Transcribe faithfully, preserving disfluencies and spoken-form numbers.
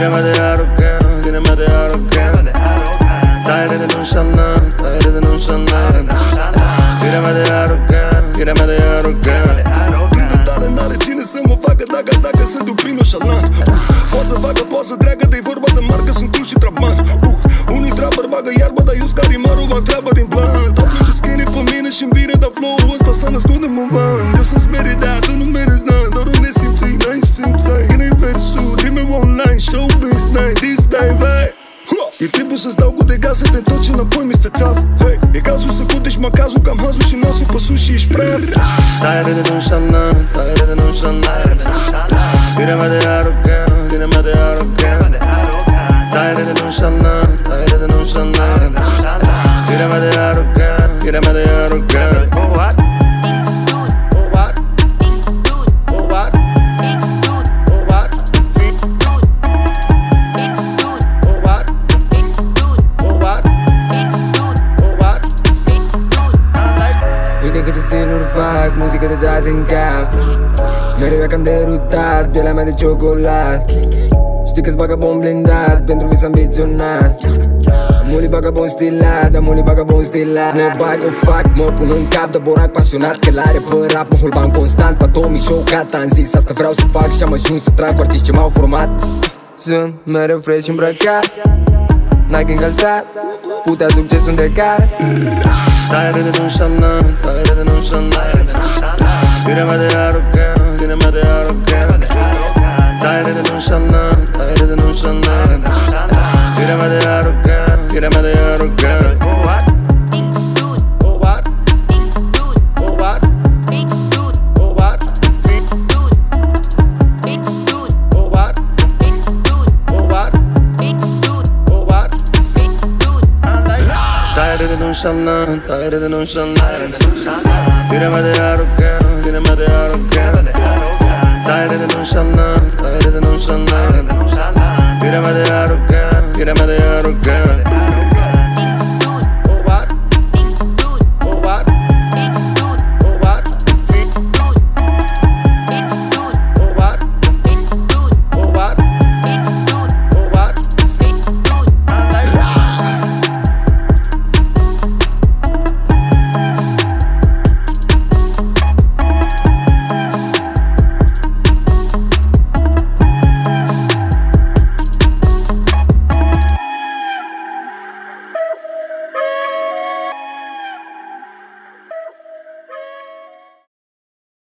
Giremedi arrogant, giremedi arrogant. Tare de nonchalant, tare de nonchalant. Giremedi arrogant, giremedi arrogant. Prin de tale n-are cine să mă facă dacă, dacă sunt un plin nonchalant. uh, Poate să facă, poate să treacă, de-i vorba de marcă, sunt cool și traban. uh, Unii trapper bagă iarbă, dar eu scarimarul va treabă din plan. Au plânge skinny pe mine și-mi vine, dar flow-ul ăsta s-a născut de movan. Eu sunt smeridat, tu nu meriți n-ai, doar un nesimțui, n-ai simțai. În versul, rime online, showbiz night, this time, vai. E timpul să-ți dau cu de gaz să te întorci înapoi, mister Tough. Hey, e cazul să cutești macazul, cam hazul și nasul pe sus și ești prea. Tare de nonchalant, tare de nonchalant. Giremedi arrogant, giremedi arrogant. Tare de nonchalant, tare de nonchalant. Giremedi arrogant, giremedi arrogant. Oh what? Oh what? Oh what? Oh what? Uite câte stiluri fac, muzică de dat în cap. Mereu cam derutat, pielea mea de ciocolat. Știi că-ți bagă bon blindat, pentru vis ambiționat. Mulii bagă bon stilat, dar mulii bagă bon stilat. Mă bag o fac, mă pun în cap de borac pasionat. Că l-are pe rap, mă hulban constant. Patomi șocat, am zis asta vreau să fac și am ajuns să trag cu artiști ce m-au format. Sunt mereu fresh îmbrăcat, Nike încălțat, putea succesul de care. Tare de nonchalant, tare de nonchalant. Giremedi arrogant, giremedi arrogant. Tare de nonchalant, tare de nonchalant. Giremedi arrogant, giremedi arrogant. Oh what? Oh what? Oh what? Oh what? Oh what? Oh what? Oh what? Tare de nonchalant, tare de nonchalant. Giremedi arrogant, giremedi arrogant. Tare de nonchalant, tare de nonchalant. Giremedi arrogant, giremedi arrogant.